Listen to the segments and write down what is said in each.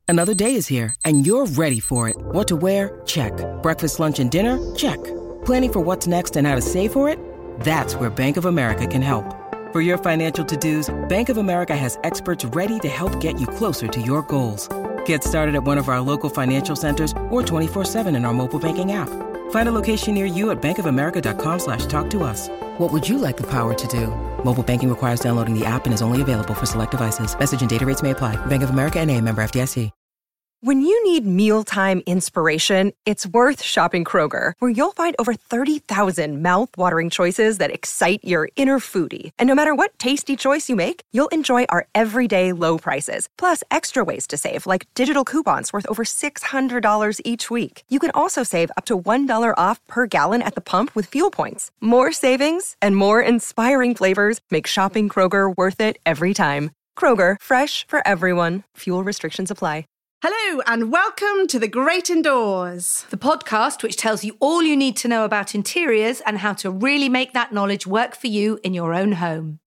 Another day is here, and you're ready for it. What to wear? Check. Breakfast, lunch, and dinner? Check. Planning for what's next and how to save for it? That's where Bank of America can help. For your financial to-dos, Bank of America has experts ready to help get you closer to your goals. Get started at one of our local financial centers or 24/7 in our mobile banking app. Find a location near you at bankofamerica.com/talktous. What would you like the power to do? Mobile banking requires downloading the app and is only available for select devices. Message and data rates may apply. Bank of America N.A., member FDIC. When you need mealtime inspiration, it's worth shopping Kroger, where you'll find over 30,000 mouth-watering choices that excite your inner foodie. And no matter what tasty choice you make, you'll enjoy our everyday low prices, plus extra ways to save, like digital coupons worth over $600 each week. You can also save up to $1 off per gallon at the pump with fuel points. More savings and more inspiring flavors make shopping Kroger worth it every time. Kroger, fresh for everyone. Fuel restrictions apply. Hello and welcome to The Great Indoors, the podcast which tells you all you need to know about interiors and how to really make that knowledge work for you in your own home.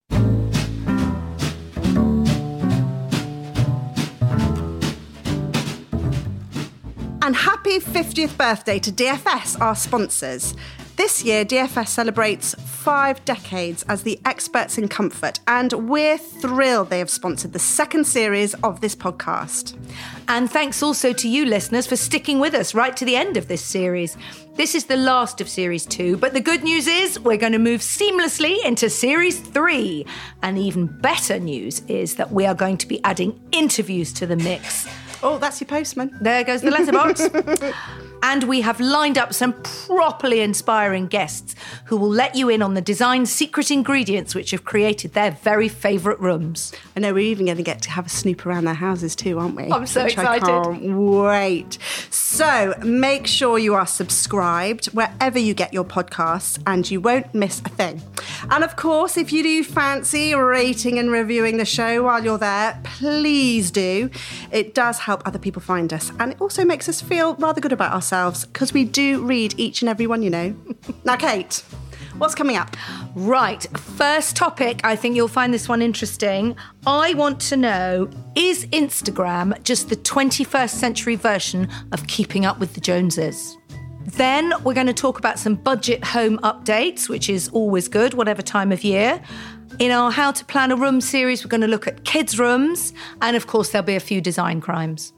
And happy 50th birthday to DFS, our sponsors. This year, DFS celebrates 5 decades as the experts in comfort, and we're thrilled they have sponsored the second series of this podcast. And thanks also to you listeners for sticking with us right to the end of this series. This is the last of Series 2, but the good news is we're going to move seamlessly into Series 3. And the even better news is that we are going to be adding interviews to the mix. Oh, that's your postman. There goes the letterbox. And we have lined up some properly inspiring guests who will let you in on the design's secret ingredients which have created their very favourite rooms. I know, we're even going to get to have a snoop around their houses too, aren't we? I'm so excited. I can't wait. So make sure you are subscribed wherever you get your podcasts and you won't miss a thing. And of course, if you do fancy rating and reviewing the show while you're there, please do. It does help other people find us, and it also makes us feel rather good about ourselves because we do read each and every one, you know. Now, Kate, what's coming up? Right, first topic, I think you'll find this one interesting. I want to know, is Instagram just the 21st century version of Keeping Up with the Joneses? Then we're going to talk about some budget home updates, which is always good, whatever time of year. In our How to Plan a Room series, we're going to look at kids' rooms. And of course, there'll be a few design crimes.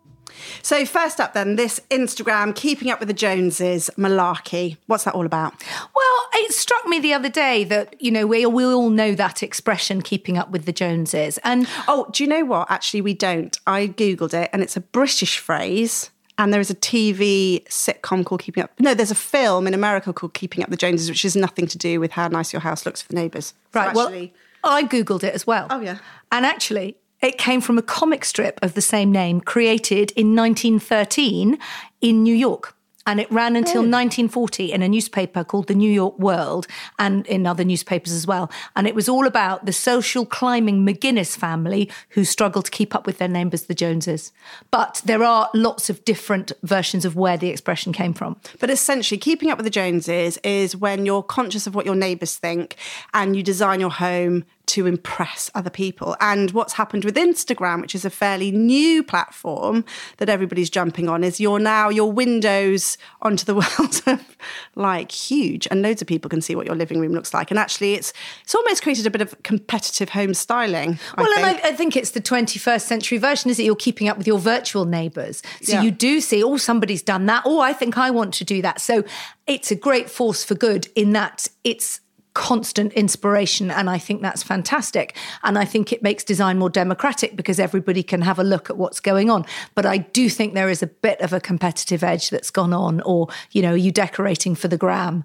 So first up then, this Instagram Keeping Up with the Joneses malarkey. What's that all about? Well, it struck me the other day that, you know, we all know that expression, keeping up with the Joneses. And oh, do you know what? Actually, we don't. I Googled it and it's a British phrase. And there is a TV sitcom called Keeping Up. No, there's a film in America called Keeping Up the Joneses, which has nothing to do with how nice your house looks for the neighbours. Right, so actually... well, I Googled it as well. Oh, yeah. And actually, it came from a comic strip of the same name created in 1913 in New York. And it ran until 1940 in a newspaper called the New York World and in other newspapers as well. And it was all about the social climbing McGuinness family who struggled to keep up with their neighbours, the Joneses. But there are lots of different versions of where the expression came from. But essentially, keeping up with the Joneses is when you're conscious of what your neighbours think and you design your home to impress other people. And what's happened with Instagram, which is a fairly new platform that everybody's jumping on, is your windows onto the world are like huge and loads of people can see what your living room looks like. And actually it's almost created a bit of competitive home styling. I think it's the 21st century version, is it? You're keeping up with your virtual neighbours. So you do see, oh, somebody's done that. Oh, I think I want to do that. So it's a great force for good in that it's constant inspiration, and I think that's fantastic. And I think it makes design more democratic because everybody can have a look at what's going on. But I do think there is a bit of a competitive edge that's gone on, or, you know, are you decorating for the gram?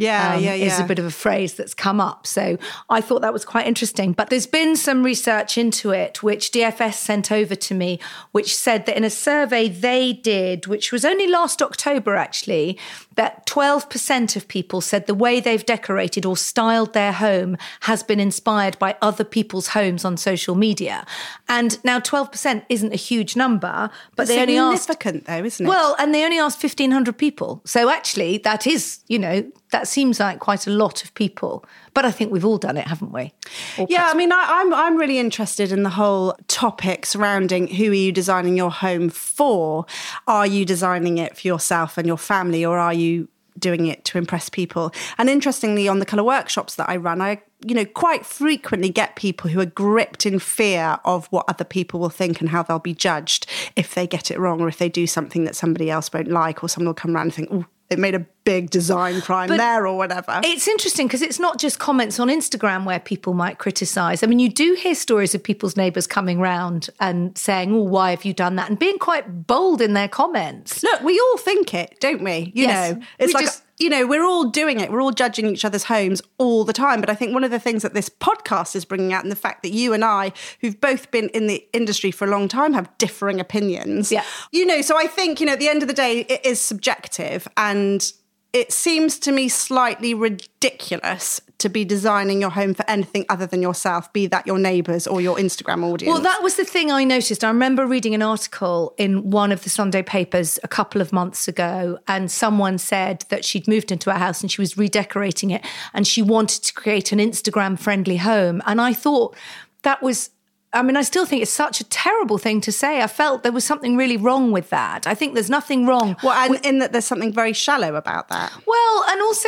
Is a bit of a phrase that's come up. So I thought that was quite interesting. But there's been some research into it, which DFS sent over to me, which said that in a survey they did, which was only last October actually, that 12% of people said the way they've decorated or styled styled their home has been inspired by other people's homes on social media. And now 12% isn't a huge number, but they only asked... significant though, isn't it? Well, and they only asked 1,500 people. So actually that is, that seems like quite a lot of people. But I think we've all done it, haven't we? Yeah, I mean, I'm really interested in the whole topic surrounding who are you designing your home for? Are you designing it for yourself and your family, or are you doing it to impress people? And interestingly, on the colour workshops that I run, I quite frequently get people who are gripped in fear of what other people will think and how they'll be judged if they get it wrong, or if they do something that somebody else won't like, or someone will come around and think, oh, it made a big design crime there or whatever. It's interesting because it's not just comments on Instagram where people might criticise. I mean, you do hear stories of people's neighbours coming round and saying, oh, why have you done that? And being quite bold in their comments. Look, we all think it, don't we? It's like... we're all doing it. We're all judging each other's homes all the time. But I think one of the things that this podcast is bringing out, and the fact that you and I, who've both been in the industry for a long time, have differing opinions. Yeah. So I think, at the end of the day, it is subjective. And it seems to me slightly ridiculous to be designing your home for anything other than yourself, be that your neighbours or your Instagram audience. Well, that was the thing I noticed. I remember reading an article in one of the Sunday papers a couple of months ago, and someone said that she'd moved into a house and she was redecorating it and she wanted to create an Instagram-friendly home. And I thought that was... I still think it's such a terrible thing to say. I felt there was something really wrong with that. I think there's nothing wrong. Well, and in that there's something very shallow about that. Well, and also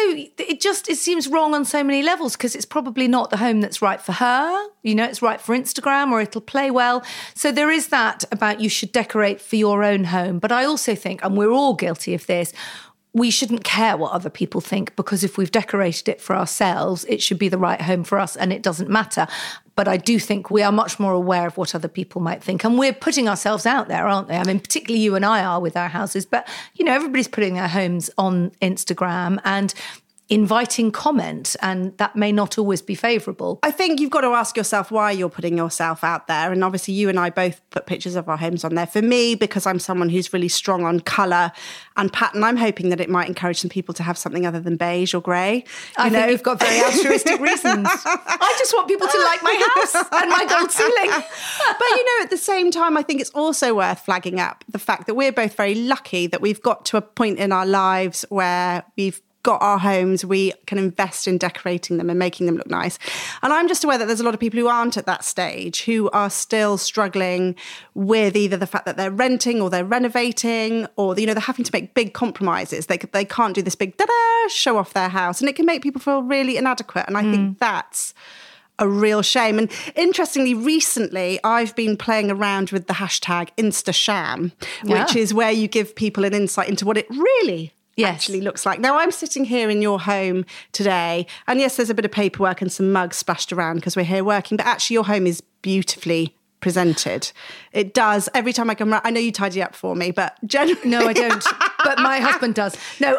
it seems wrong on so many levels because it's probably not the home that's right for her. It's right for Instagram, or it'll play well. So there is that about you should decorate for your own home. But I also think, and we're all guilty of this, we shouldn't care what other people think, because if we've decorated it for ourselves, it should be the right home for us and it doesn't matter. But I do think we are much more aware of what other people might think. And we're putting ourselves out there, aren't they? I mean, particularly you and I are with our houses. But, everybody's putting their homes on Instagram and inviting comment, and that may not always be favourable. I think you've got to ask yourself why you're putting yourself out there. And obviously you and I both put pictures of our homes on there. For me, because I'm someone who's really strong on colour and pattern, I'm hoping that it might encourage some people to have something other than beige or grey. I think you've got very altruistic reasons. I just want people to like my house and my gold ceiling. But, at the same time, I think it's also worth flagging up the fact that we're both very lucky that we've got to a point in our lives where we've got our homes, we can invest in decorating them and making them look nice. And I'm just aware that there's a lot of people who aren't at that stage, who are still struggling with either the fact that they're renting or they're renovating, or they're having to make big compromises. They can't do this big show off their house, and it can make people feel really inadequate. And I think that's a real shame. And interestingly, recently, I've been playing around with the hashtag InstaSham, which is where you give people an insight into what it really actually looks like. Now, I'm sitting here in your home today, and yes, there's a bit of paperwork and some mugs splashed around because we're here working, but actually your home is beautifully presented. It does. Every time I come around, I know you tidy up for me, but generally... No, I don't. But my husband does. No,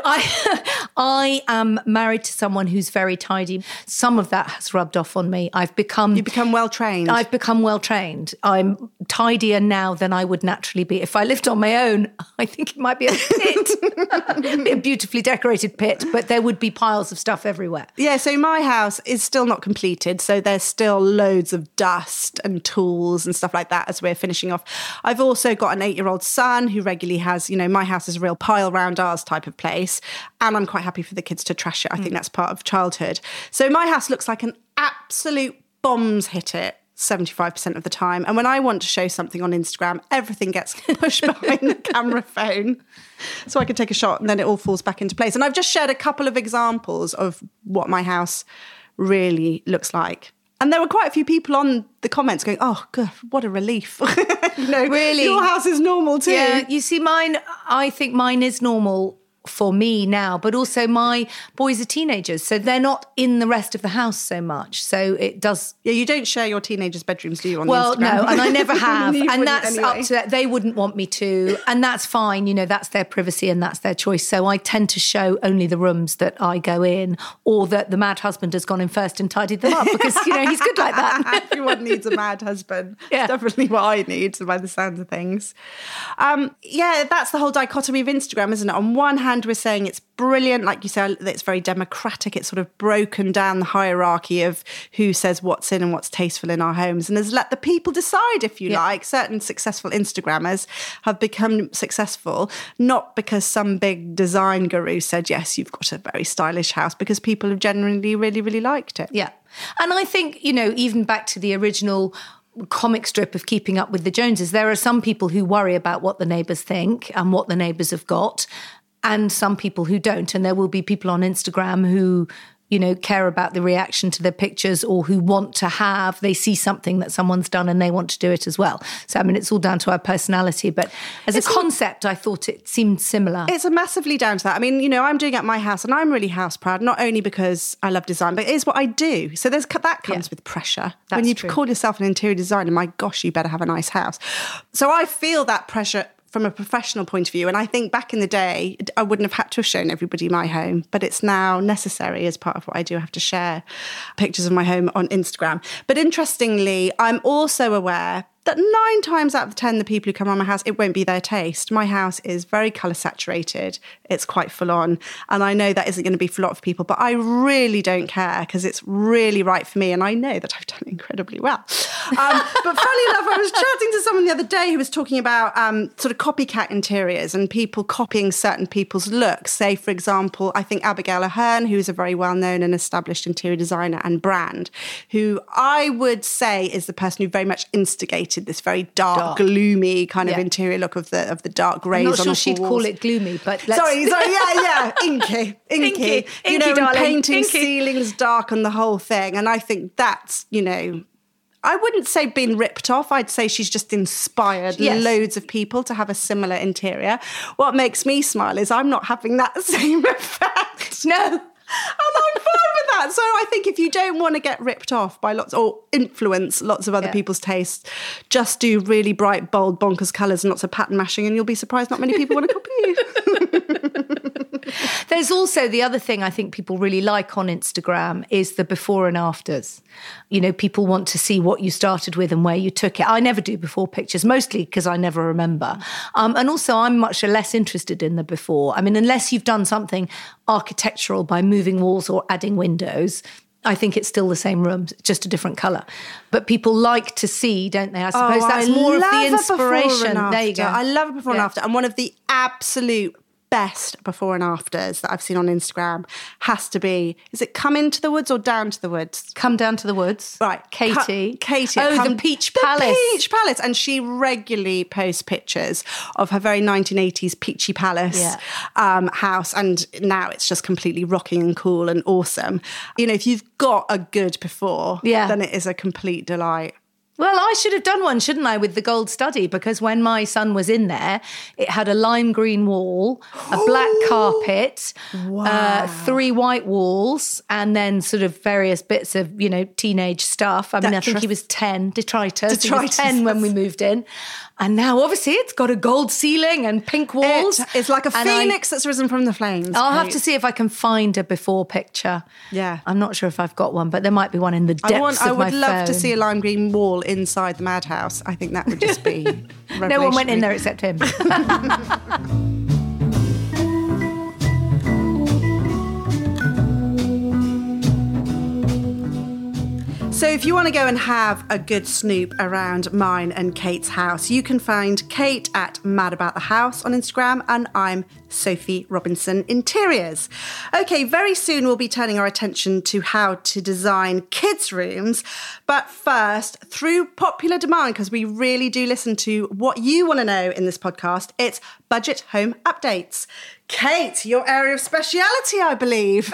I am married to someone who's very tidy. Some of that has rubbed off on me. You've become well-trained. I've become well-trained. I'm tidier now than I would naturally be. If I lived on my own, I think it might be a pit. Be a beautifully decorated pit, but there would be piles of stuff everywhere. Yeah, so my house is still not completed, so there's still loads of dust and tools and stuff like that as we're finishing off. I've also got an 8-year-old son who regularly has, my house is a real pile round ours type of place, and I'm quite happy for the kids to trash it. I think that's part of childhood. So my house looks like an absolute bombs hit it 75% of the time. And when I want to show something on Instagram, everything gets pushed behind the camera phone so I can take a shot, and then it all falls back into place. And I've just shared a couple of examples of what my house really looks like. And there were quite a few people on the comments going, oh, God, what a relief. Really? Your house is normal too. Yeah, you see, I think mine is normal for me now, but also my boys are teenagers, so they're not in the rest of the house so much. So it does... Yeah, you don't share your teenagers' bedrooms, do you, on Well, Instagram? no, and I never have. And that's anyway. Up to that. They wouldn't want me to, and that's fine. That's their privacy and that's their choice. So I tend to show only the rooms that I go in, or that the mad husband has gone in first and tidied them up, because, he's good like that. Everyone needs a mad husband. Yeah. It's definitely what I need, by the sounds of things. Yeah, that's the whole dichotomy of Instagram, isn't it? On one hand, Amanda was saying, it's brilliant. Like you said, it's very democratic. It's sort of broken down the hierarchy of who says what's in and what's tasteful in our homes, and has let the people decide, if you like. Certain successful Instagrammers have become successful, not because some big design guru said, yes, you've got a very stylish house, because people have generally really, really liked it. Yeah. And I think, even back to the original comic strip of Keeping Up with the Joneses, there are some people who worry about what the neighbours think and what the neighbours have got, and some people who don't. And there will be people on Instagram who, care about the reaction to their pictures, or who they see something that someone's done and they want to do it as well. So, it's all down to our personality. But as a concept, I thought it seemed similar. It's massively down to that. I'm doing it at my house, and I'm really house proud, not only because I love design, but it is what I do. So that comes with pressure. That's when you true. call yourself an interior designer, my gosh, you better have a nice house. So I feel that pressure from a professional point of view. And I think back in the day, I wouldn't have had to have shown everybody my home, but it's now necessary as part of what I do. I have to share pictures of my home on Instagram. But interestingly, I'm also aware that 9 times out of 10, the people who come around my house, it won't be their taste. My house is very colour saturated. It's quite full on. And I know that isn't going to be for a lot of people, but I really don't care, because it's really right for me. And I know that I've done incredibly well. But funny enough, I was chatting to someone the other day who was talking about sort of copycat interiors and people copying certain people's looks. Say, for example, I think Abigail Ahern, who's a very well-known and established interior designer and brand, who I would say is the person who very much instigated this very dark, gloomy kind of interior look of the dark greys. I'm not on sure the she'd walls. call it gloomy, but sorry, yeah, inky, darling, painting inky. ceilings dark and the whole thing. And I think that's, I wouldn't say been ripped off. I'd say she's just inspired loads of people to have a similar interior. What makes me smile is I'm not having that same effect. No. And I'm fine with that. So I think if you don't want to get ripped off by or influence lots of other people's tastes, just do really bright, bold, bonkers colours and lots of pattern mashing, and you'll be surprised not many people want to copy you. There's also the other thing I think people really like on Instagram is the before and afters. People want to see what you started with and where you took it. I never do before pictures, mostly because I never remember. And also I'm much less interested in the before. Unless you've done something architectural by moving walls or adding windows, I think it's still the same room, just a different colour. But people like to see, don't they? I suppose that's more of the inspiration. There you go. I love a before and after. And one of the absolute best before and afters that I've seen on Instagram has to be, is it Come Into the Woods or Down to the Woods? Come Down to the Woods. Right. Katie. Oh, the Peach Palace. The Peach Palace. And she regularly posts pictures of her very 1980s Peachy Palace house. And now it's just completely rocking and cool and awesome. If you've got a good before, then it is a complete delight. Well, I should have done one, shouldn't I, with the gold study? Because when my son was in there, it had a lime green wall, a black carpet, 3 white walls, and then sort of various bits of, teenage stuff. I think he was 10, detritus. He was 10 when we moved in. And now, obviously, it's got a gold ceiling and pink walls. It's like a phoenix that's risen from the flames. I'll have to see if I can find a before picture. Yeah. I'm not sure if I've got one, but there might be one in the depths of my phone. I would love to see a lime green wall inside the madhouse. I think that would just be revolutionary. No one went in there except him. So if you want to go and have a good snoop around mine and Kate's house, you can find Kate at Mad About the House on Instagram, and I'm Sophie Robinson Interiors. Okay, very soon we'll be turning our attention to how to design kids' rooms. But first, through popular demand, because we really do listen to what you want to know in this podcast, it's budget home updates. Kate, your area of speciality, I believe.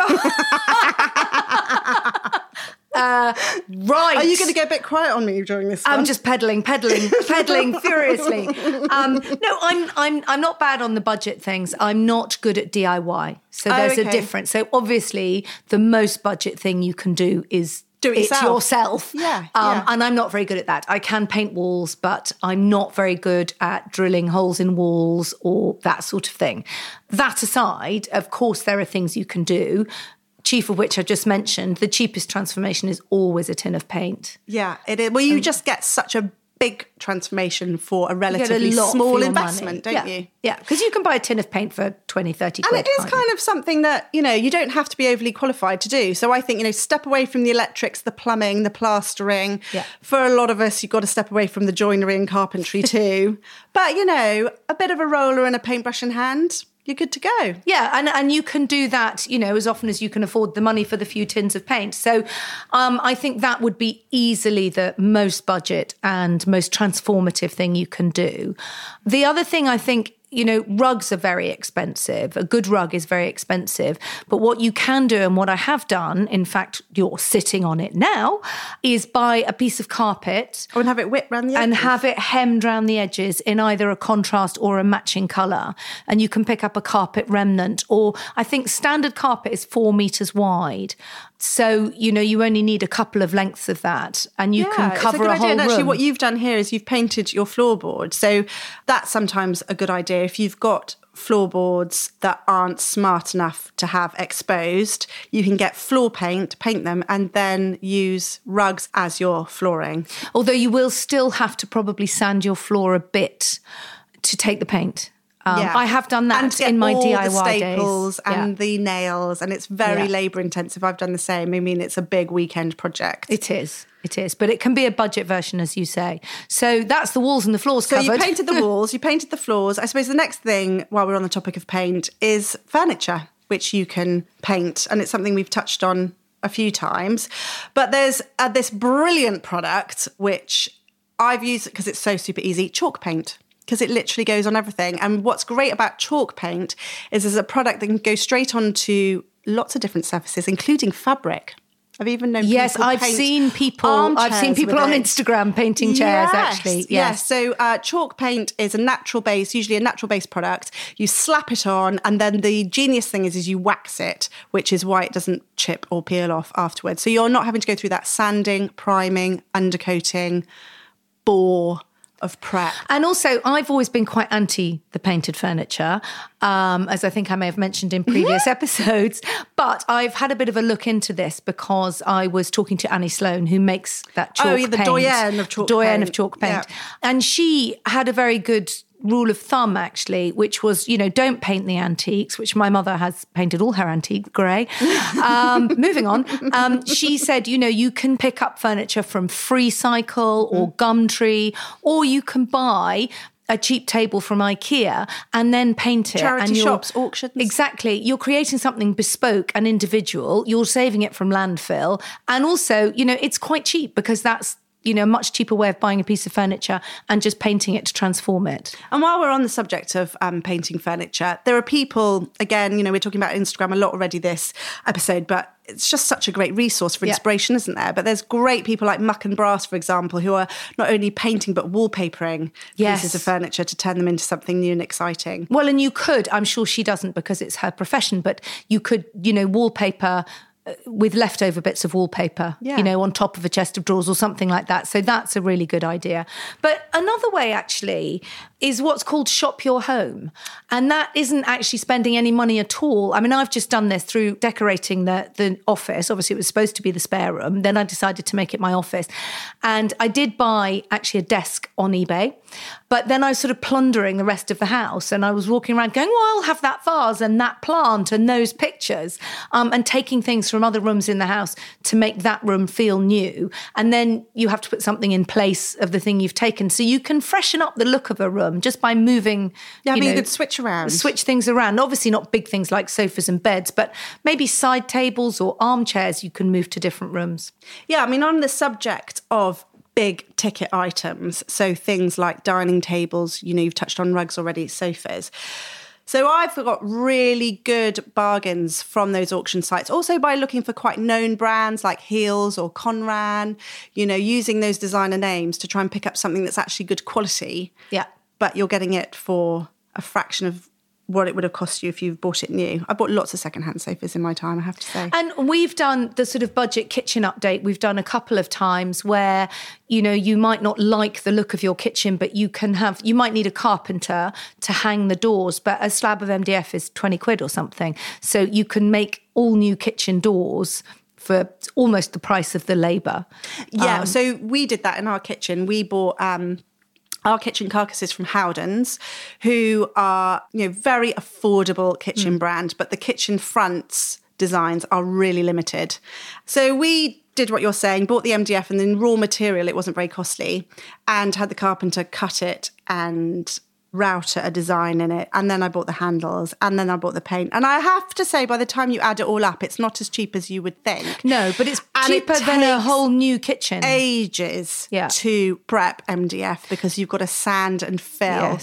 Right. Are you going to get a bit quiet on me during this one? I'm just pedaling furiously. No, I'm not bad on the budget things. I'm not good at DIY. So there's a difference. So obviously the most budget thing you can do is do it yourself. Yeah. And I'm not very good at that. I can paint walls, but I'm not very good at drilling holes in walls or that sort of thing. That aside, of course, there are things you can do, chief of which I just mentioned. The cheapest transformation is always a tin of paint. Yeah, it is. Well, you just get such a big transformation for a relatively small investment, don't you? Yeah, because you can buy a tin of paint for 20, 30 quid. And it is kind of something that, you don't have to be overly qualified to do. So I think, step away from the electrics, the plumbing, the plastering. Yeah. For a lot of us, you've got to step away from the joinery and carpentry too. But, a bit of a roller and a paintbrush in hand, you're good to go. Yeah, and you can do that, as often as you can afford the money for the few tins of paint. So I think that would be easily the most budget and most transformative thing you can do. The other thing I think, rugs are very expensive. A good rug is very expensive. But what you can do, and what I have done, in fact, you're sitting on it now, is buy a piece of carpet. And have it whipped around the edges. And have it hemmed around the edges in either a contrast or a matching colour. And you can pick up a carpet remnant. Or I think standard carpet is 4 metres wide. So, you only need a couple of lengths of that and you can cover a whole room. And actually, what you've done here is you've painted your floorboard. So that's sometimes a good idea. If you've got floorboards that aren't smart enough to have exposed, you can get floor paint, paint them, and then use rugs as your flooring. Although you will still have to probably sand your floor a bit to take the paint. I have done that in my DIY the staples days. And the nails, and it's very labour intensive. I've done the same. I mean, it's a big weekend project. It is, but it can be a budget version, as you say. So that's the walls and the floors covered. So you painted the walls, you painted the floors. I suppose the next thing, while we're on the topic of paint, is furniture, which you can paint, and it's something we've touched on a few times. But there's this brilliant product, which I've used because it's so super easy, chalk paint. Because it literally goes on everything. And what's great about chalk paint is there's a product that can go straight onto lots of different surfaces, including fabric. I've even known Yes, I've seen people on Instagram painting chairs, actually. Yes. So chalk paint is a natural base, usually a natural base product. You slap it on, and then the genius thing is you wax it, which is why it doesn't chip or peel off afterwards. So you're not having to go through that sanding, priming, undercoating, bore of prep. And also, I've always been quite anti the painted furniture, as I think I may have mentioned in previous episodes. But I've had a bit of a look into this because I was talking to Annie Sloan, who makes that chalk paint. The doyenne of chalk paint. Doyenne of chalk paint. Yeah. And she had a very good rule of thumb, actually, which was, don't paint the antiques, which my mother has painted all her antiques grey. Moving on. She said, you can pick up furniture from Freecycle or Gumtree, or you can buy a cheap table from IKEA and then paint it. Charity shops, auctions. Exactly. You're creating something bespoke and individual. You're saving it from landfill. And also, it's quite cheap because that's a much cheaper way of buying a piece of furniture and just painting it to transform it. And while we're on the subject of painting furniture, there are people, again, we're talking about Instagram a lot already this episode, but it's just such a great resource for inspiration, isn't there? But there's great people like Muck and Brass, for example, who are not only painting but wallpapering pieces of furniture to turn them into something new and exciting. Well, and you could, I'm sure she doesn't because it's her profession, but you could, wallpaper with leftover bits of wallpaper, on top of a chest of drawers or something like that. So that's a really good idea. But another way, actually, is what's called shop your home. And that isn't actually spending any money at all. I mean, I've just done this through decorating the office. Obviously, it was supposed to be the spare room. Then I decided to make it my office. And I did buy actually a desk on eBay. But then I was sort of plundering the rest of the house, and I was walking around going, well, I'll have that vase and that plant and those pictures, and taking things from other rooms in the house to make that room feel new. And then you have to put something in place of the thing you've taken. So you can freshen up the look of a room just by moving. Yeah, you could switch around. Switch things around. Obviously not big things like sofas and beds, but maybe side tables or armchairs you can move to different rooms. Yeah, I mean, on the subject of big ticket items, so things like dining tables, you've touched on rugs already, sofas. So I've got really good bargains from those auction sites, also by looking for quite known brands like Heels or Conran, using those designer names to try and pick up something that's actually good quality. Yeah. But you're getting it for a fraction of what it would have cost you if you've bought it new. I bought lots of secondhand sofas in my time, I have to say. And we've done the sort of budget kitchen update. We've done a couple of times where, you might not like the look of your kitchen, but you might need a carpenter to hang the doors, but a slab of MDF is 20 quid or something. So you can make all new kitchen doors for almost the price of the labour. Yeah, so we did that in our kitchen. We bought our kitchen carcasses from Howdens, who are, very affordable kitchen brand, but the kitchen fronts designs are really limited. So we did what you're saying, bought the MDF and then raw material, it wasn't very costly, and had the carpenter cut it and router a design in it. And then I bought the handles and then I bought the paint. And I have to say, by the time you add it all up, it's not as cheap as you would think. No, but it's cheaper than a whole new kitchen. Ages to prep MDF because you've got to sand and fill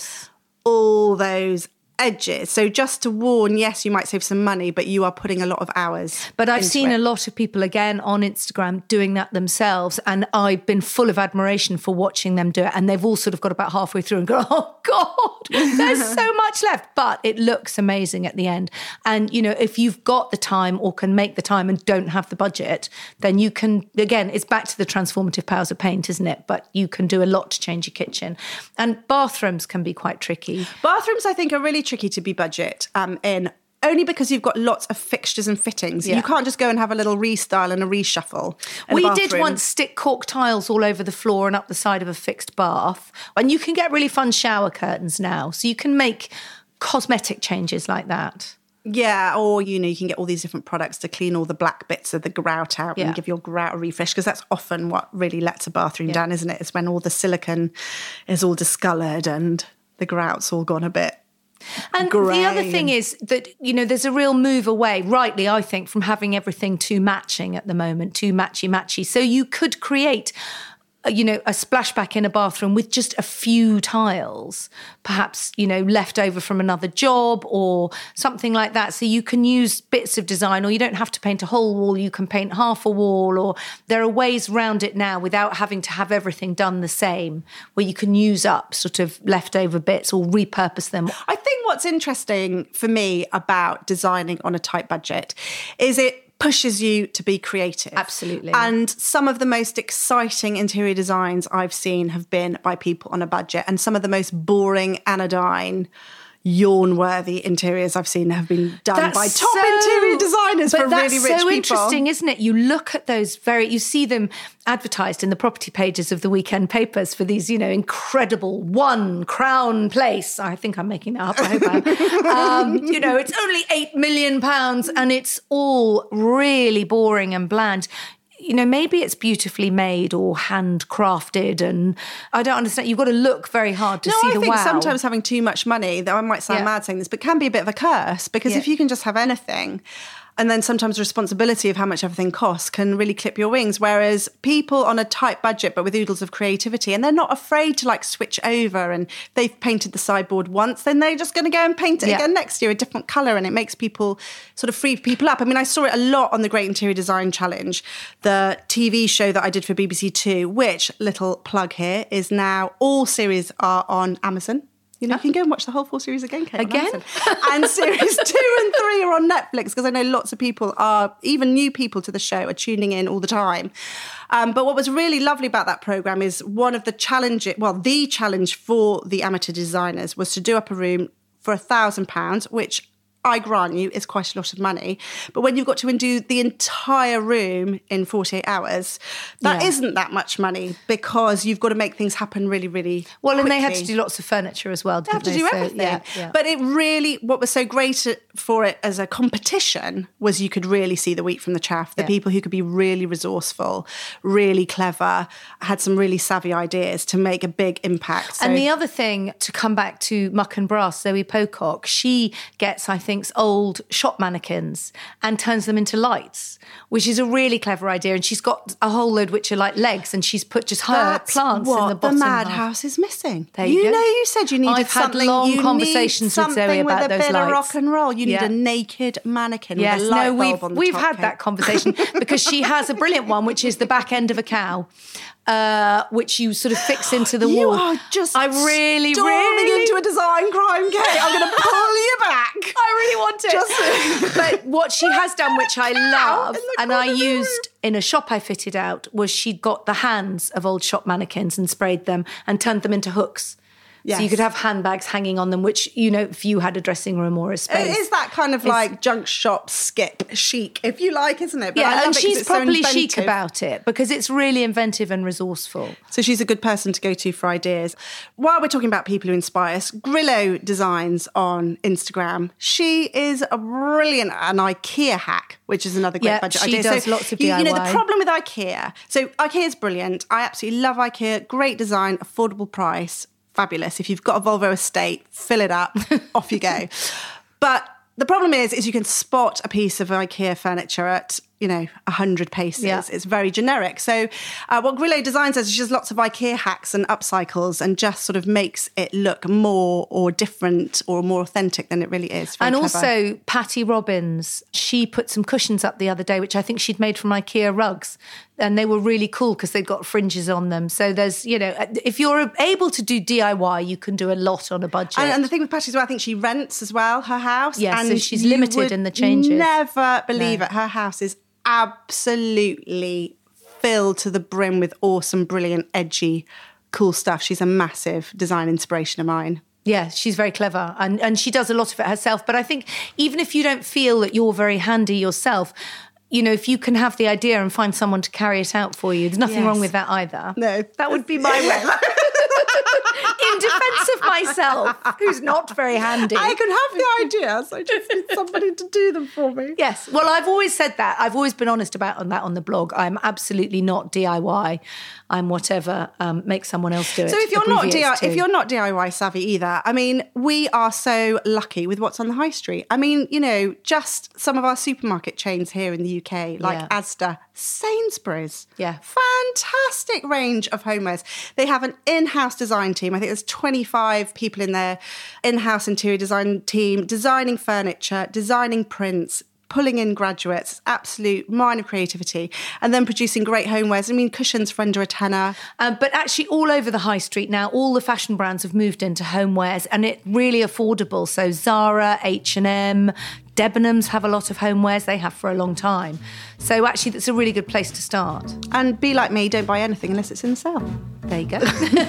all those edges. So just to warn, yes, you might save some money, but you are putting a lot of hours. But I've seen a lot of people, again, on Instagram doing that themselves, and I've been full of admiration for watching them do it. And they've all sort of got about halfway through and go, oh God, there's so much left. But it looks amazing at the end. And, if you've got the time or can make the time and don't have the budget, then you can, again, it's back to the transformative powers of paint, isn't it? But you can do a lot to change your kitchen. And bathrooms can be quite tricky. Bathrooms, I think, are really tricky to be budget in, only because you've got lots of fixtures and fittings. You can't just go and have a little restyle and a reshuffle. We did once stick cork tiles all over the floor and up the side of a fixed bath. And you can get really fun shower curtains now. So you can make cosmetic changes like that. Yeah, or, you can get all these different products to clean all the black bits of the grout out and give your grout a refresh, because that's often what really lets a bathroom down, isn't it? It's when all the silicone is all discoloured and the grout's all gone a bit And the other thing is that, there's a real move away, rightly, I think, from having everything too matching at the moment, too matchy-matchy. So you could create, a splashback in a bathroom with just a few tiles, perhaps, left over from another job or something like that. So you can use bits of design, or you don't have to paint a whole wall, you can paint half a wall, or there are ways around it now without having to have everything done the same, where you can use up sort of leftover bits or repurpose them. I think what's interesting for me about designing on a tight budget is it pushes you to be creative. Absolutely. And some of the most exciting interior designs I've seen have been by people on a budget, and some of the most boring, anodyne, yawn-worthy interiors I've seen have been done by top interior designers for really rich people. That's so interesting, isn't it? You look at those you see them advertised in the property pages of the weekend papers for these, incredible one crown place. I think I'm making that up. I hope I'm. It's only £8 million and it's all really boring and bland. Maybe it's beautifully made or handcrafted, and I don't understand. You've got to look very hard to see the wow. I think sometimes having too much money, though I might sound mad saying this, but can be a bit of a curse, because if you can just have anything, and then sometimes the responsibility of how much everything costs can really clip your wings. Whereas people on a tight budget, but with oodles of creativity, and they're not afraid to switch over, and they've painted the sideboard once, then they're just going to go and paint it again next year, a different colour, and it makes people sort of free people up. I mean, I saw it a lot on the Great Interior Design Challenge, the TV show that I did for BBC Two, which, little plug here, is now all series are on Amazon. You can go and watch the whole 4 series again, Kate. Again? And series 2 and 3 are on Netflix, because I know lots of people even new people to the show, are tuning in all the time. But what was really lovely about that programme is one of the the challenge for the amateur designers was to do up a room for £1,000, which I grant you is quite a lot of money. But when you've got to undo the entire room in 48 hours, that isn't that much money, because you've got to make things happen really, really quickly. And they had to do lots of furniture as well, didn't they? They have to do everything. Yeah. But it really, what was so great for it as a competition was you could really see the wheat from the chaff. The people who could be really resourceful, really clever, had some really savvy ideas to make a big impact. And the other thing, to come back to Muck and Brass, Zoe Pocock, she gets, I think, old shop mannequins and turns them into lights, which is a really clever idea. And she's got a whole load which are like legs, and she's put just her plants in the bottom. The madhouse is missing. There you go. You said you needed something. I've had long conversations with Zoe about those lights. With a bit of rock and roll. You need a naked mannequin with a light bulb on the top. We've had that conversation, because she has a brilliant one, which is the back end of a cow. Which you sort of fix into the wall. You are just storming into a design crime, Kate. I'm going to pull you back. I really want it. But what she has done, which I love, and I used in a shop I fitted out, was she'd got the hands of old shop mannequins and sprayed them and turned them into hooks. Yes. So you could have handbags hanging on them, which, you know, if you had a dressing room or a space. It is that kind of like junk shop skip chic, if you like, isn't it? But I love and it she's 'cause it's so properly chic inventive. about it because it's really inventive and resourceful. So she's a good person to go to for ideas. While we're talking about people who inspire us, Grillo Designs on Instagram. She is a brilliant an IKEA hack, which is another great budget idea. She does lots of DIY. You know, the problem with IKEA, so IKEA is brilliant. I absolutely love IKEA. Great design, affordable price, fabulous. If you've got a Volvo estate, fill it up, off you go. But the problem is you can spot a piece of IKEA furniture at, 100 paces. Yeah. It's very generic. So what Grillo Designs does is she does lots of IKEA hacks and upcycles and just sort of makes it look more or different or more authentic than it really is. Very clever. Also, Patty Robbins, she put some cushions up the other day, which I think she'd made from IKEA rugs. And they were really cool because they'd got fringes on them. So there's, if you're able to do DIY, you can do a lot on a budget. And the thing with Patty as well, I think she rents as well her house. Yes, and so she's limited in the changes. Never believe it. Her house is absolutely filled to the brim with awesome, brilliant, edgy, cool stuff. She's a massive design inspiration of mine. Yeah, she's very clever and she does a lot of it herself. But I think even if you don't feel that you're very handy yourself, if you can have the idea and find someone to carry it out for you, there's nothing wrong with that either. No. That would be my way. In defence of myself, who's not very handy. I can have the ideas. I just need somebody to do them for me. Yes. Well, I've always said that. I've always been honest about that on the blog. I'm absolutely not DIY. I'm whatever makes someone else do it. So if you're not DIY savvy either, I mean, we are so lucky with what's on the high street. I mean, just some of our supermarket chains here in the UK, like Asda, Sainsbury's. Yeah. Fantastic range of homewares. They have an in-house design team. I think there's 25 people in their in-house interior design team, designing furniture, designing prints, pulling in graduates, absolute mine of creativity, and then producing great homewares. I mean, cushions for under a tenner. But actually all over the high street now, all the fashion brands have moved into homewares and it's really affordable. So Zara, H&M, Debenhams have a lot of homewares. They have for a long time. So actually that's a really good place to start. And be like me, don't buy anything unless it's in the sale. There you go.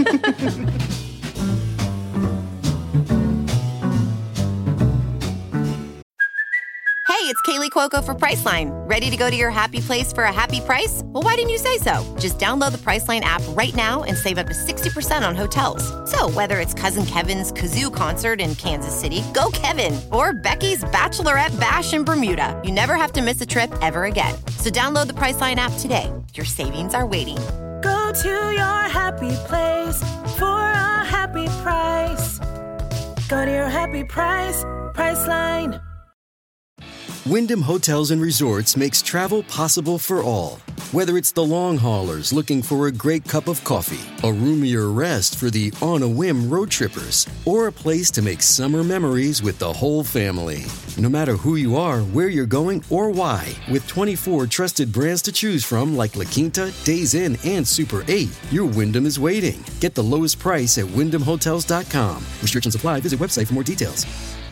Hey, it's Kaylee Cuoco for Priceline. Ready to go to your happy place for a happy price? Well, why didn't you say so? Just download the Priceline app right now and save up to 60% on hotels. So whether it's Cousin Kevin's Kazoo Concert in Kansas City, go Kevin, or Becky's Bachelorette Bash in Bermuda, you never have to miss a trip ever again. So download the Priceline app today. Your savings are waiting. Go to your happy place for a happy price. Go to your happy price, Priceline. Wyndham Hotels & Resorts makes travel possible for all. Whether it's the long haulers looking for a great cup of coffee, a roomier rest for the on-a-whim road trippers, or a place to make summer memories with the whole family. No matter who you are, where you're going, or why, with 24 trusted brands to choose from like La Quinta, Days Inn, and Super 8, your Wyndham is waiting. Get the lowest price at WyndhamHotels.com. Restrictions apply. Visit website for more details.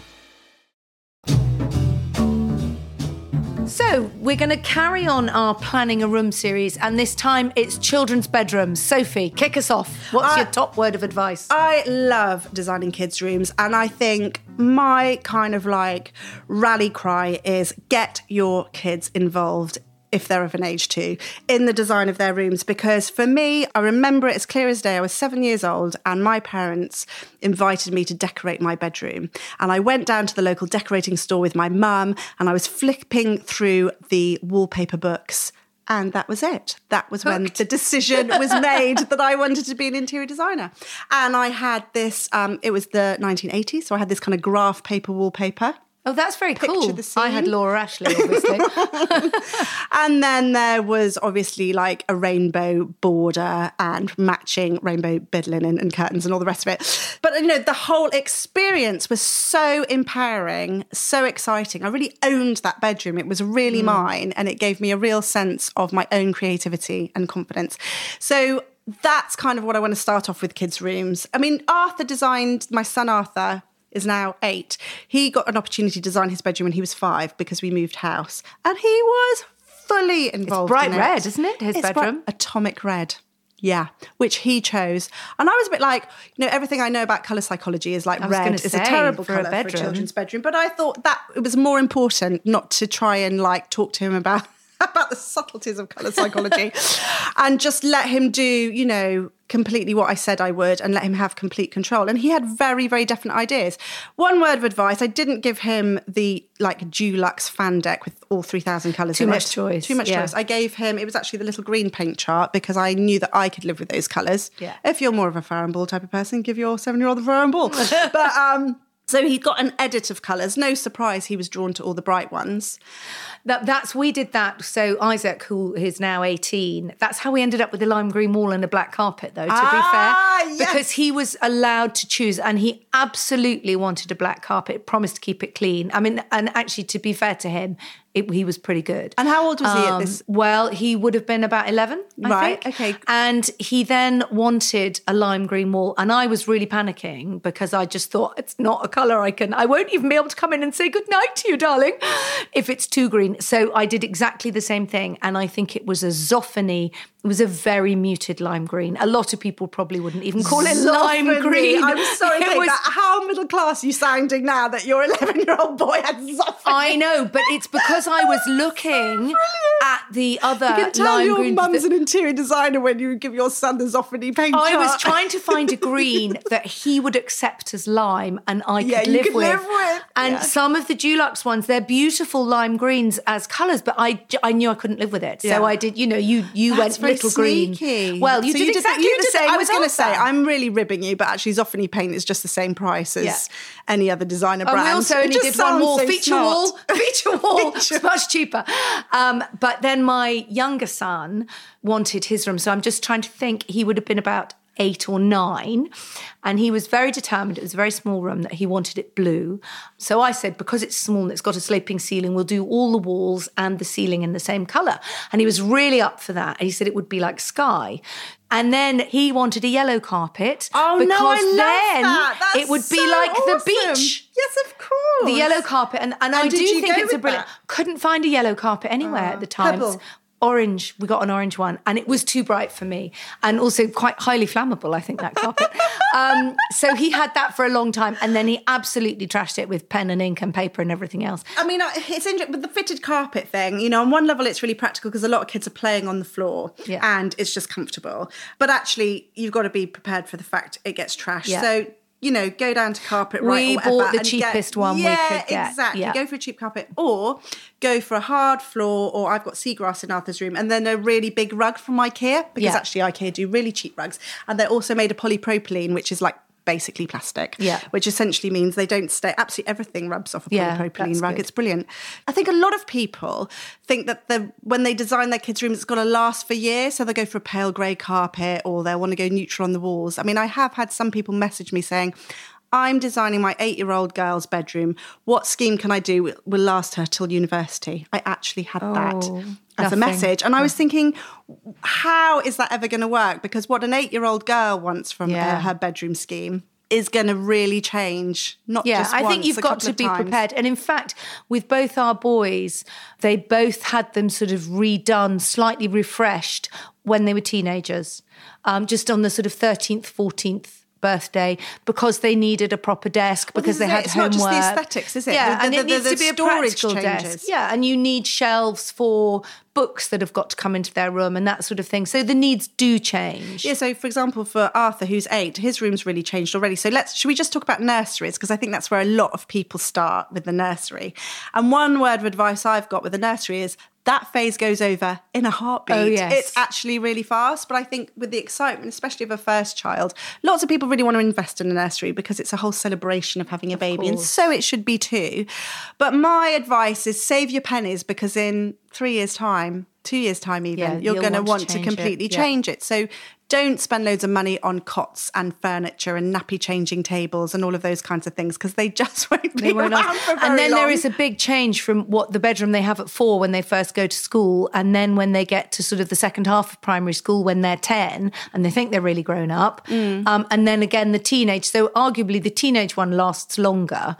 So we're going to carry on our Planning a Room series, and this time it's children's bedrooms. Sophie, kick us off. What's your top word of advice? I love designing kids' rooms, and I think my kind of like rally cry is get your kids involved, if they're of an age to, in the design of their rooms. Because for me, I remember it as clear as day. I was 7 years old and my parents invited me to decorate my bedroom. And I went down to the local decorating store with my mum and I was flipping through the wallpaper books. And that was it. That was when the decision was made that I wanted to be an interior designer. And I had this, it was the 1980s, so I had this kind of graph paper wallpaper. Oh, that's very cool. The scene. I had Laura Ashley, obviously. And then there was obviously like a rainbow border and matching rainbow bed linen and curtains and all the rest of it. But, the whole experience was so empowering, so exciting. I really owned that bedroom. It was really mine, and it gave me a real sense of my own creativity and confidence. So that's kind of what I want to start off with kids' rooms. I mean, my son Arthur is now 8. He got an opportunity to design his bedroom when he was 5 because we moved house. And he was fully involved in it. It's bright red, isn't it, his bedroom? Atomic red. Yeah, which he chose. And I was a bit like, everything I know about colour psychology is like red is a terrible colour for a children's bedroom. But I thought that it was more important not to try and like talk to him about the subtleties of colour psychology and just let him do, completely what I said I would and let him have complete control. And he had very, very definite ideas. One word of advice, I didn't give him the like Dulux fan deck with all 3,000 colours Too much choice. Too much choice. I gave him, it was actually the little green paint chart because I knew that I could live with those colours. Yeah. If you're more of a fur and ball type of person, give your 7-year-old the fur and ball. But so he got an edit of colours. No surprise he was drawn to all the bright ones. We did that. So Isaac, who is now 18, that's how we ended up with the lime green wall and a black carpet, though, to be fair. Yes. Because he was allowed to choose and he absolutely wanted a black carpet, promised to keep it clean. I mean, and actually, to be fair to him, he was pretty good. And how old was he at this? Well, he would have been about 11, I think. Okay. And he then wanted a lime green wall. And I was really panicking because I just thought, it's not a colour I won't even be able to come in and say good night to you, darling, if it's too green. So I did exactly the same thing. And I think it was a Zoffany. It was a very muted lime green. A lot of people probably wouldn't even call it lime green. I'm sorry, how middle class are you sounding now that your 11-year-old boy had Zoffany? I know, but it's because I was looking at the other lime green. You can tell your mum's an interior designer when you give your son the Zoffany paint chart. I was trying to find a green that he would accept as lime and I could live with. And some of the Dulux ones, they're beautiful lime greens as colours, but I knew I couldn't live with it. So I did, you went little sneaky. Green. Well, you did exactly the same. I was going to say, I'm really ribbing you, but actually Zoffany paint is just the same price as any other designer brand. And we also only did one more feature wall. It's much cheaper. But then my younger son wanted his room. So I'm just trying to think, he would have been about 8 or 9. And he was very determined. It was a very small room that he wanted it blue. So I said, because it's small and it's got a sloping ceiling, we'll do all the walls and the ceiling in the same colour. And he was really up for that. And he said it would be like sky. And then he wanted a yellow carpet. Oh, because no, I love then that. That's it would be so like awesome. The beach. Yes, of course. The yellow carpet. And I do think it's a brilliant... That? Couldn't find a yellow carpet anywhere at the time. Pebble. Orange, we got an orange one, and it was too bright for me, and also quite highly flammable, I think, that carpet. So he had that for a long time, and then he absolutely trashed it with pen and ink and paper and everything else. I mean, it's interesting with the fitted carpet thing, on one level it's really practical because a lot of kids are playing on the floor and it's just comfortable. But actually, you've got to be prepared for the fact it gets trashed. Yeah. So, go down to Carpet Right or whatever. We bought the cheapest one we could get. Exactly. Yeah. Go for a cheap carpet or go for a hard floor, or I've got seagrass in Arthur's room, and then a really big rug from IKEA, because actually IKEA do really cheap rugs. And they're also made of polypropylene, which is like basically plastic, which essentially means they don't stay. Absolutely everything rubs off a polypropylene rug. Good. It's brilliant. I think a lot of people think that when they design their kids' rooms, it's got to last for years. So they'll go for a pale grey carpet, or they'll want to go neutral on the walls. I mean, I have had some people message me saying, I'm designing my 8-year-old girl's bedroom. What scheme can I do will last her till university? I actually had that as a message. And I was thinking, how is that ever going to work? Because what an 8-year-old girl wants from her bedroom scheme is going to really change, not just once, I think you've got to be prepared. And in fact, with both our boys, they both had them sort of redone, slightly refreshed when they were teenagers, just on the sort of 13th, 14th birthday, because they needed a proper desk, because they had homework. It's not just the aesthetics, is it? Yeah, and it needs to be a practical desk. Yeah, and you need shelves for books that have got to come into their room and that sort of thing. So the needs do change. Yeah, so for example, for Arthur, who's 8, his room's really changed already. So should we just talk about nurseries? Because I think that's where a lot of people start with the nursery. And one word of advice I've got with the nursery is that phase goes over in a heartbeat. Oh, yes. It's actually really fast. But I think with the excitement, especially of a first child, lots of people really want to invest in a nursery because it's a whole celebration of having a baby. And so it should be too. But my advice is save your pennies, because in 3 years' time, 2 years' time even, you're going to want to completely change it. So don't spend loads of money on cots and furniture and nappy changing tables and all of those kinds of things, because they just won't be around for very long. And then long. there is a big change from what the bedroom they have at 4 when they first go to school, and then when they get to sort of the second half of primary school when they're 10 and they think they're really grown up. And then again, the teenage. So arguably the teenage one lasts longer,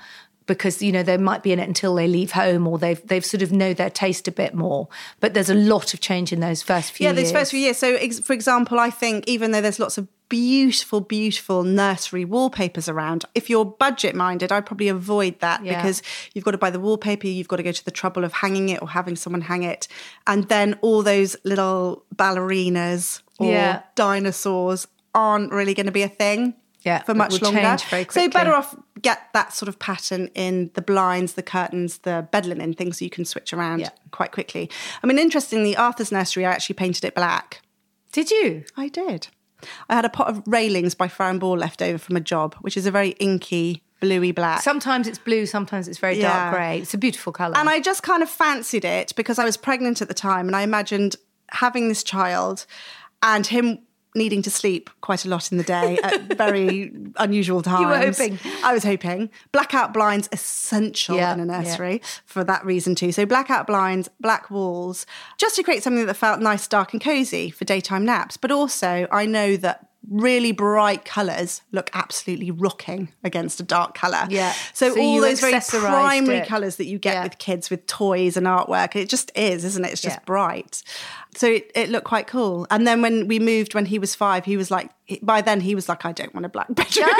because, you know, they might be in it until they leave home, or they've sort of know their taste a bit more. But there's a lot of change in those first few years. Yeah, those first few years. So, for example, I think even though there's lots of beautiful, beautiful nursery wallpapers around, if you're budget-minded, I'd probably avoid that because you've got to buy the wallpaper, you've got to go to the trouble of hanging it or having someone hang it. And then all those little ballerinas or dinosaurs aren't really going to be a thing. For much longer. So better off get that sort of pattern in the blinds, the curtains, the bed linen, things so you can switch around quite quickly. I mean, interestingly, Arthur's nursery, I actually painted it black. Did you? I did. I had a pot of railings by Farrow & Ball left over from a job, which is a very inky, bluey black. Sometimes it's blue, sometimes it's very dark grey. It's a beautiful colour. And I just kind of fancied it because I was pregnant at the time, and I imagined having this child and him needing to sleep quite a lot in the day at very unusual times. You were hoping. I was hoping. Blackout blinds, essential in a nursery for that reason too. So blackout blinds, black walls, just to create something that felt nice, dark and cosy for daytime naps. But also I know that really bright colours look absolutely rocking against a dark colour. So all those very primary colours that you get with kids with toys and artwork, it just is, isn't it? It's just bright. So it looked quite cool. And then when we moved, when he was 5, he was like, by then he was like, I don't want a black bedroom.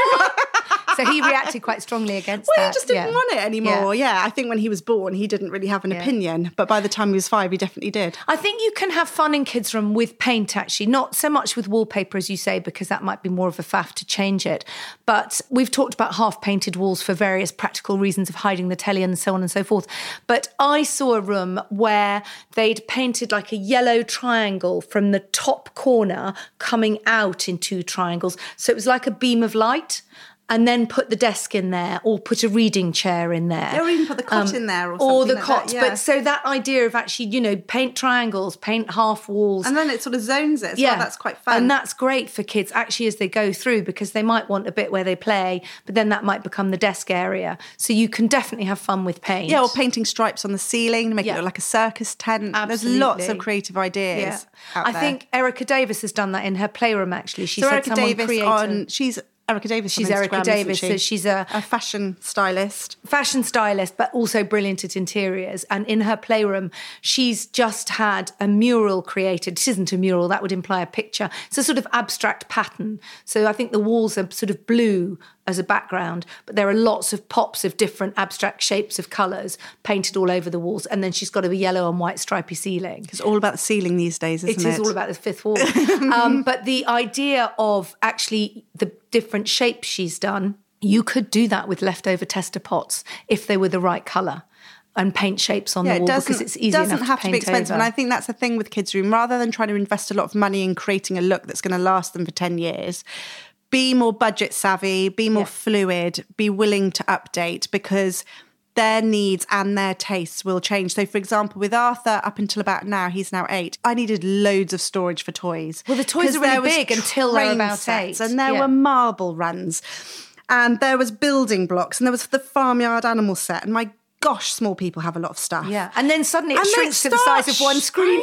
So he reacted quite strongly against that. Well, he just didn't want it anymore. Yeah, I think when he was born, he didn't really have an opinion. But by the time he was 5, he definitely did. I think you can have fun in kids' room with paint, actually. Not so much with wallpaper, as you say, because that might be more of a faff to change it. But we've talked about half-painted walls for various practical reasons of hiding the telly and so on and so forth. But I saw a room where they'd painted like a yellow triangle from the top corner coming out in 2 triangles. So it was like a beam of light. And then put the desk in there, or put a reading chair in there. Or even put the cot in there or something. Or the like cot. That, But so that idea of actually, you know, paint triangles, paint half walls. And then it sort of zones it as well. That's quite fun. And that's great for kids actually as they go through, because they might want a bit where they play, but then that might become the desk area. So you can definitely have fun with paint. Yeah, or painting stripes on the ceiling to make it look like a circus tent. Absolutely. There's lots of creative ideas out there. I think Erica Davis has done that in her playroom, actually. She's so had Erica someone Davis create she's Erica Davis. She's on Instagram, Erica Davis, isn't she? so she's a fashion stylist. Fashion stylist, but also brilliant at interiors. And in her playroom, she's just had a mural created. This isn't a mural, that would imply a picture. It's a sort of abstract pattern. So I think the walls are sort of blue as a background, but there are lots of pops of different abstract shapes of colours painted all over the walls. And then she's got a yellow and white stripy ceiling. It's all about the ceiling these days, isn't it? It is all about the fifth wall. But the idea of actually the different shapes she's done, you could do that with leftover tester pots if they were the right colour. And paint shapes on the wall because it's easy enough to paint over. It doesn't have to be expensive. And I think that's the thing with Kids' Room. Rather than trying to invest a lot of money in creating a look that's going to last them for 10 years, be more budget savvy, be more fluid, be willing to update, because their needs and their tastes will change. So, for example, with Arthur, up until about now, he's now 8, I needed loads of storage for toys. Well, the toys are really big until they're about 8. And there were marble runs. And there was building blocks. And there was the farmyard animal set. And my gosh, small people have a lot of stuff. Yeah. And then suddenly it shrinks to the size of one screen.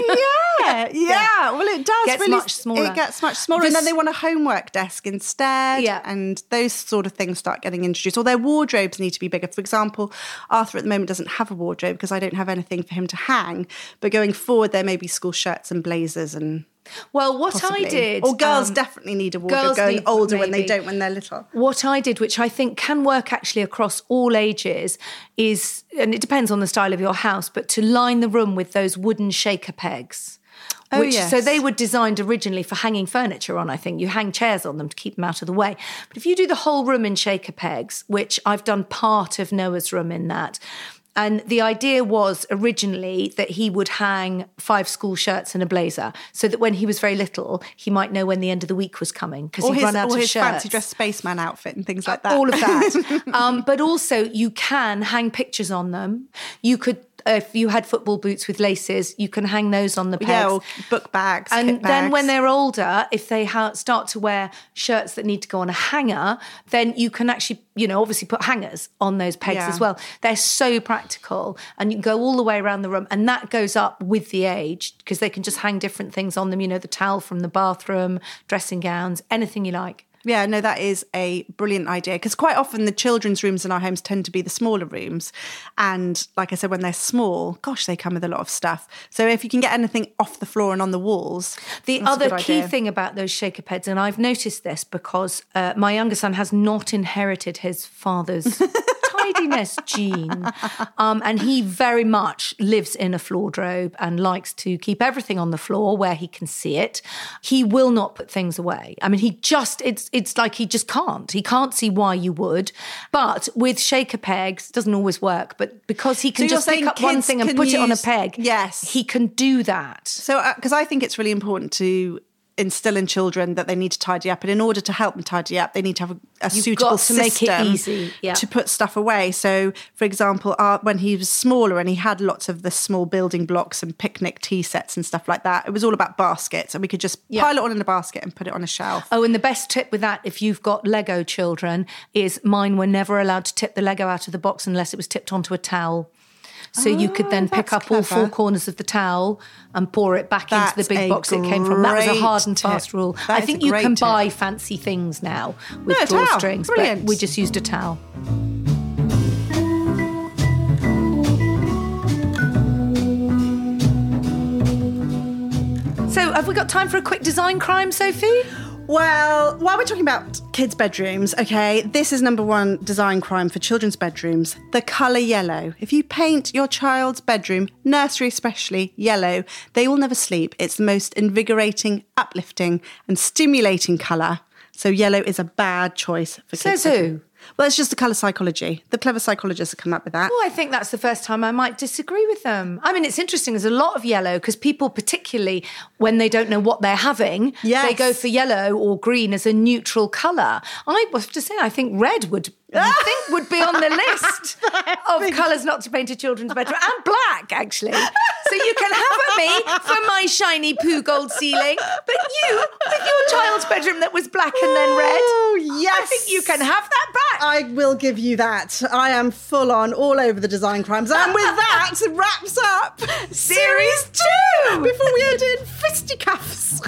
Yeah. Well, it does. Gets much smaller. It gets much smaller. And then they want a homework desk instead. Yeah. And those sort of things start getting introduced. Or their wardrobes need to be bigger. For example, Arthur at the moment doesn't have a wardrobe because I don't have anything for him to hang. But going forward, there may be school shirts and blazers and... Well, what possibly. I did... Or girls definitely need a wardrobe going older when they don't when they're little. What I did, which I think can work actually across all ages, is, and it depends on the style of your house, but to line the room with those wooden shaker pegs. So they were designed originally for hanging furniture on, I think. You hang chairs on them to keep them out of the way. But if you do the whole room in shaker pegs, which I've done part of Noah's room in that, and the idea was originally that he would hang 5 school shirts and a blazer so that when he was very little, he might know when the end of the week was coming because he'd run out of shirts. Or his fancy dress spaceman outfit and things like that. All of that. But also you can hang pictures on them. You could, if you had football boots with laces, you can hang those on the pegs. Yeah, or book bags, and kit bags. Then when they're older, if they start to wear shirts that need to go on a hanger, then you can actually, obviously put hangers on those pegs as well. They're so practical and you can go all the way around the room, and that goes up with the age because they can just hang different things on them, the towel from the bathroom, dressing gowns, anything you like. Yeah, no, that is a brilliant idea, because quite often the children's rooms in our homes tend to be the smaller rooms. And like I said, when they're small, gosh, they come with a lot of stuff. So if you can get anything off the floor and on the walls. The other key thing about those shaker beds, and I've noticed this because my younger son has not inherited his father's tidiness gene. And he very much lives in a wardrobe and likes to keep everything on the floor where he can see it. He will not put things away. I mean, it's like he just can't. He can't see why you would. But with shaker pegs, it doesn't always work. But because he can just pick up one thing and put it on a peg, yes, he can do that. So, because I think it's really important to instill in children that they need to tidy up, and in order to help them tidy up, they need to have a suitable system make it easy. Yeah. to put stuff away. So, for example, when he was smaller and he had lots of the small building blocks and picnic tea sets and stuff like that, it was all about baskets, and we could just pile it all in a basket and put it on a shelf. Oh, and the best tip with that, if you've got Lego children, is mine were never allowed to tip the Lego out of the box unless it was tipped onto a towel. So you could then pick up all four corners of the towel and pour it back into the big box it came from. That was a hard and fast rule. I think you can buy fancy things now with drawstrings, but we just used a towel. So have we got time for a quick design crime, Sophie? Well, while we're talking about kids' bedrooms, okay, this is number one design crime for children's bedrooms, the colour yellow. If you paint your child's bedroom, nursery especially, yellow, they will never sleep. It's the most invigorating, uplifting and stimulating colour. So yellow is a bad choice for kids. Says who? Well, it's just the colour psychology. The clever psychologists have come up with that. Oh, I think that's the first time I might disagree with them. I mean, it's interesting. There's a lot of yellow because people, particularly when they don't know what they're having, they go for yellow or green as a neutral colour. I have to say, I think red would be on the list of colours not to paint a children's bedroom, and black, actually. So you can have at me for my shiny poo gold ceiling, but you, with your child's bedroom that was black and then red, yes, I think you can have that back. I will give you that. I am full on all over the design crimes. And with that, wraps up Series 2 before we end in fisticuffs.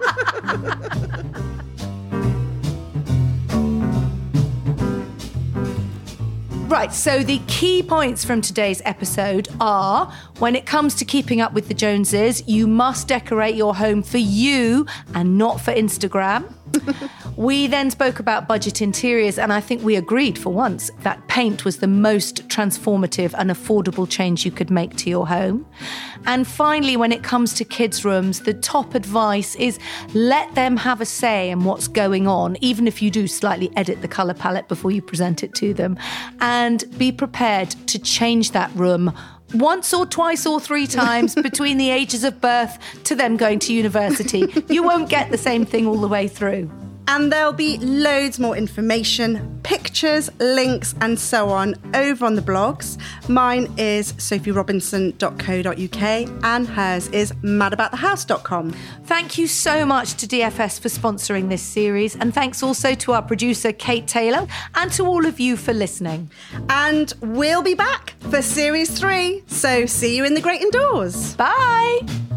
Right, so the key points from today's episode are, when it comes to keeping up with the Joneses, you must decorate your home for you and not for Instagram. We then spoke about budget interiors, and I think we agreed for once that paint was the most transformative and affordable change you could make to your home. And finally, when it comes to kids' rooms, the top advice is let them have a say in what's going on, even if you do slightly edit the colour palette before you present it to them. And be prepared to change that room once or twice or three times between the ages of birth to them going to university. You won't get the same thing all the way through. And there'll be loads more information, pictures, links, and so on over on the blogs. Mine is sophierobinson.co.uk and hers is madaboutthehouse.com. Thank you so much to DFS for sponsoring this series. And thanks also to our producer, Kate Taylor, and to all of you for listening. And we'll be back for Series 3. So see you in the great indoors. Bye.